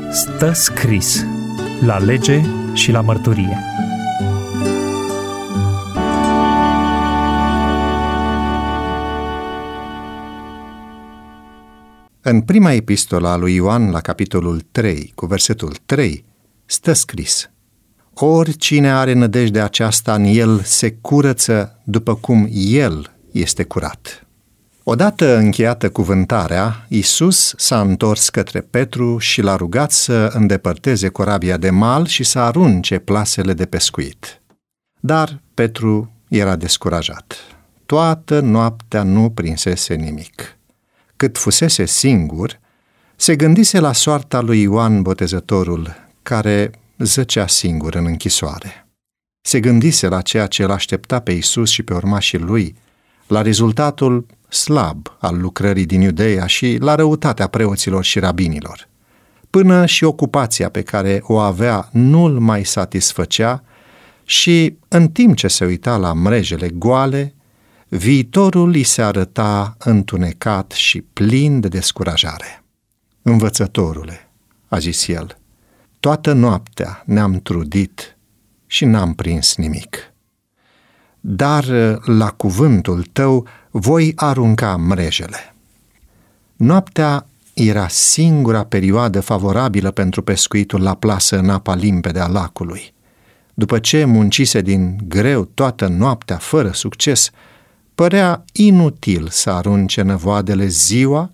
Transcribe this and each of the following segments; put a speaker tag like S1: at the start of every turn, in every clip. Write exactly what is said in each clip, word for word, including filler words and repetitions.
S1: Stă scris la lege și la mărturie.
S2: În prima epistolă a lui Ioan, la capitolul trei, cu versetul trei, stă scris: oricine are nădejdea aceasta în el se curăță după cum el este curat. Odată încheiată cuvântarea, Iisus s-a întors către Petru și l-a rugat să îndepărteze corabia de mal și să arunce plasele de pescuit. Dar Petru era descurajat. Toată noaptea nu prinsese nimic. Cât fusese singur, se gândise la soarta lui Ioan Botezătorul, care zăcea singur în închisoare. Se gândise la ceea ce îl aștepta pe Iisus și pe urmașii lui, la rezultatul slab al lucrării din Iudeea și la răutatea preoților și rabinilor. Până și ocupația pe care o avea nu-l mai satisfăcea și, în timp ce se uita la mrejele goale, viitorul îi se arăta întunecat și plin de descurajare. Învățătorule, a zis el, toată noaptea ne-am trudit și n-am prins nimic. Dar la cuvântul tău voi arunca mrejele. Noaptea era singura perioadă favorabilă pentru pescuitul la plasă în apa limpede a lacului. După ce muncise din greu toată noaptea fără succes, părea inutil să arunce năvoadele ziua,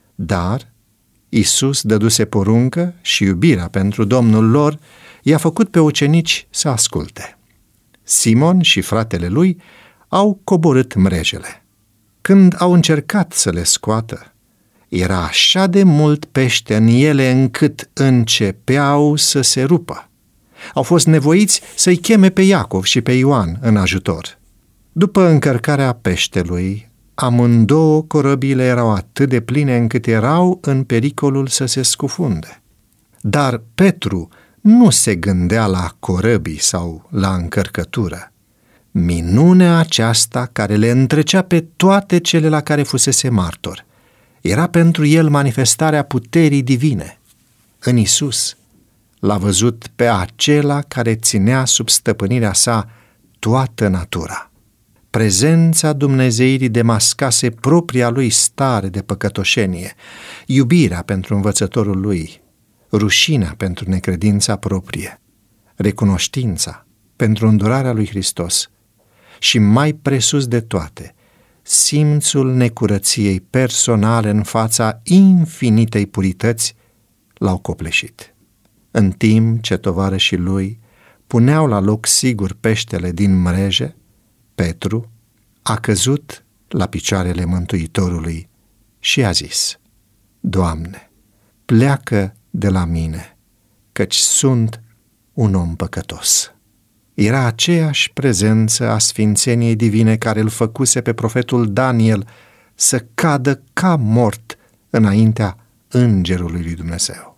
S2: dar Iisus dăduse poruncă și iubirea pentru Domnul lor i-a făcut pe ucenici să asculte. Simon și fratele lui au coborât mrejele. Când au încercat să le scoată, era așa de mult pește în ele încât începeau să se rupă. Au fost nevoiți să-i cheme pe Iacov și pe Ioan în ajutor. După încărcarea peștelui, amândouă corăbile erau atât de pline încât erau în pericolul să se scufunde. Dar Petru nu se gândea la corăbii sau la încărcătură. Minunea aceasta care le întrecea pe toate cele la care fusese martor era pentru el manifestarea puterii divine. În Iisus l-a văzut pe acela care ținea sub stăpânirea sa toată natura. Prezența Dumnezeirii demascase propria lui stare de păcătoșenie, iubirea pentru învățătorul lui, rușinea pentru necredința proprie, recunoștința pentru îndurarea lui Hristos și, mai presus de toate, simțul necurăției personale în fața infinitei purități l-au copleșit. În timp ce tovarășii lui puneau la loc sigur peștele din mreje, Petru a căzut la picioarele Mântuitorului și a zis: Doamne, pleacă de la mine, căci sunt un om păcătos. Era aceeași prezență a sfințeniei divine care îl făcuse pe profetul Daniel să cadă ca mort înaintea îngerului lui Dumnezeu.